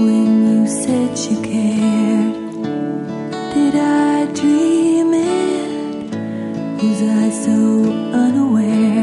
when you said you cared? Did I dream it? Was I so unaware?